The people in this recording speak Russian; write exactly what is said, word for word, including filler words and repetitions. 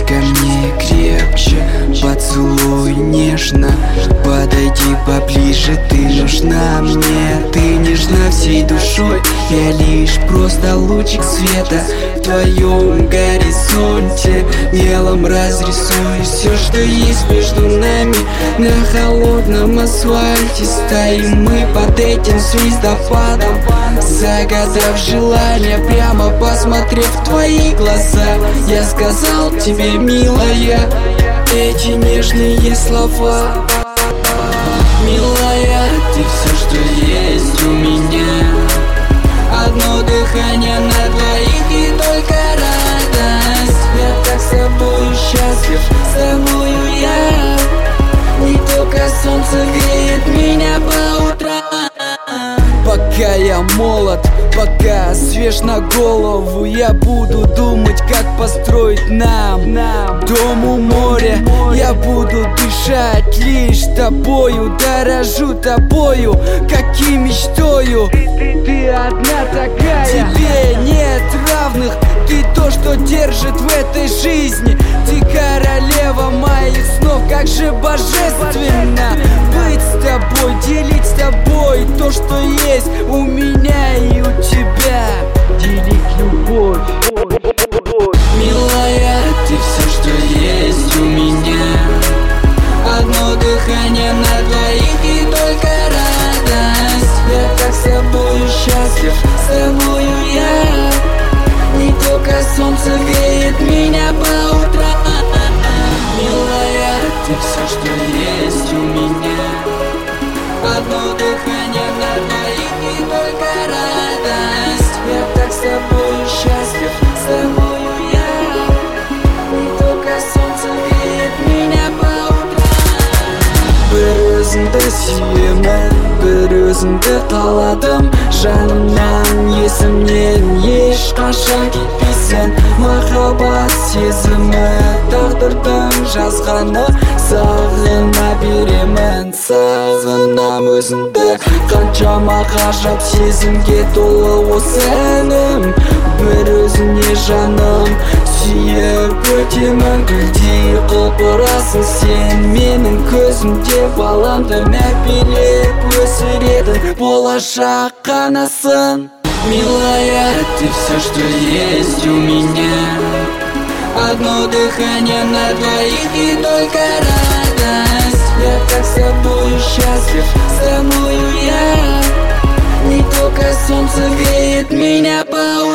ко мне крепче, поцелуй нежно, подойди поближе, ты нужна мне. Ты нежна всей душой, я лишь просто лучик света в твоем горизонте. Мелом разрисуй все, что есть между нами. На холодном асфальте стоим мы под этим звездопадом, загадав желание, прямо посмотрев в твои глаза. Я сказал тебе, милая, эти нежные слова. Милая, ты все, что есть у меня. Одно дыхание на двоих и только радость. Я так с тобою счастлив, с тобою я. Не только солнце греет меня по утрам. Пока я молод, пока свеж на голову, я буду думать, как построить нам, нам дом у моря. Я буду дышать лишь тобою, дорожу тобою, как и мечтою. Ты, ты одна такая, тебе нет равных. Ты то, что держит в этой жизни. Ты королева моих снов, как же божественно быть с тобой, делить с тобой то, что есть у меня и у тебя. Делить любовь. Милая, ты все, что есть у меня. Одно дыхание на двоих и только радость. Я так с тобою счастлив, с тобою я. Не только солнце греет меня по утрам. Милая, ты все, что есть у меня. Одно дыхание на двоих и только радость. Я так с тобою счастлив, с тобою я. Не только солнце греет меня по утрам. Bir özünde suyumun, bir özünde taladım. Жанымнан, есімнен ешқашан кетпейсің. Махаббат сезімі тағдырдың жазғаны. Сағына беремін, сағынам өзіңді. Қаншама ғажап сезімге толы осы әнім. Бір өзіңе жаным сүйіп өтемін. Гүлдей құлпырасың сен менің көзімде. Баламды мәпелеп өсіредің, болашақ қанасың. Милая, ты все, что есть у меня. Одно дыхание на двоих и только радость. Я так с тобою счастлив, с тобою я. Не только солнце греет меня по утрам.